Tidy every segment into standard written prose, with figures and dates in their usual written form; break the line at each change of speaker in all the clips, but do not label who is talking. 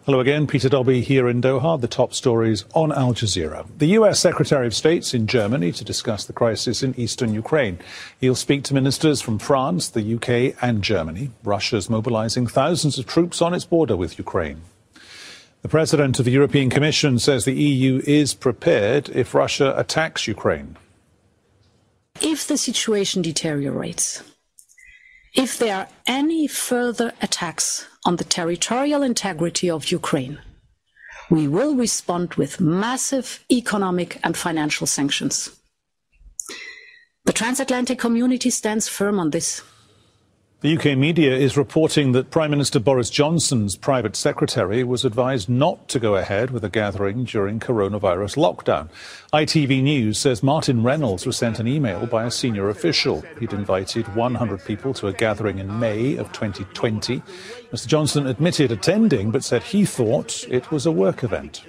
Hello again, Peter Dobby here in Doha. The top stories on Al Jazeera. The US Secretary of State's in Germany to discuss the crisis in eastern Ukraine. He'll speak to ministers from France, the UK and Germany. Russia's mobilizing thousands of troops on its border with Ukraine. The President of the European Commission says the EU is prepared if Russia attacks Ukraine.
If the situation deteriorates, if there are any further attacks on the territorial integrity of Ukraine, we will respond with massive economic and financial sanctions. The transatlantic community stands firm on this.
The UK media is reporting that Prime Minister Boris Johnson's private secretary was advised not to go ahead with a gathering during coronavirus lockdown. ITV News says Martin Reynolds was sent an email by a senior official. He'd invited 100 people to a gathering in May of 2020. Mr. Johnson admitted attending, but said he thought it was a work event.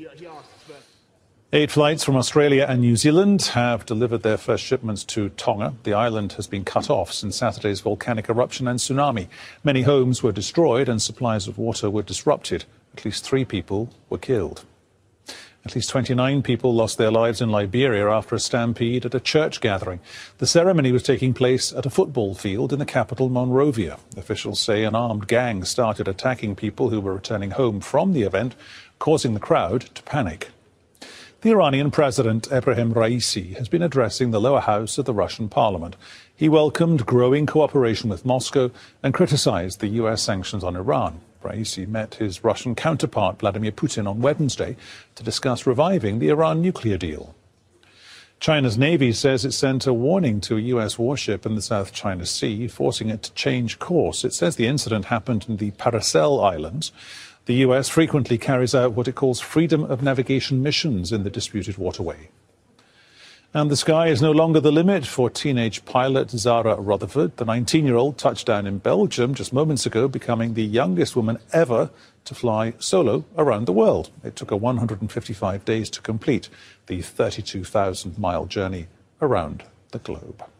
8 flights from Australia and New Zealand have delivered their first shipments to Tonga. The island has been cut off since Saturday's volcanic eruption and tsunami. Many homes were destroyed and supplies of water were disrupted. At least 3 people were killed. At least 29 people lost their lives in Liberia after a stampede at a church gathering. The ceremony was taking place at a football field in the capital, Monrovia. Officials say an armed gang started attacking people who were returning home from the event, causing the crowd to panic. The Iranian President Ebrahim Raisi has been addressing the lower house of the Russian parliament. He welcomed growing cooperation with Moscow and criticized the US sanctions on Iran. Raisi met his Russian counterpart Vladimir Putin on Wednesday to discuss reviving the Iran nuclear deal. China's Navy says it sent a warning to a US warship in the South China Sea, forcing it to change course. It says the incident happened in the Paracel Islands. The US frequently carries out what it calls freedom of navigation missions in the disputed waterway. And the sky is no longer the limit for teenage pilot Zara Rutherford. The 19-year-old touched down in Belgium just moments ago, becoming the youngest woman ever to fly solo around the world. It took her 155 days to complete the 32,000-mile journey around the globe.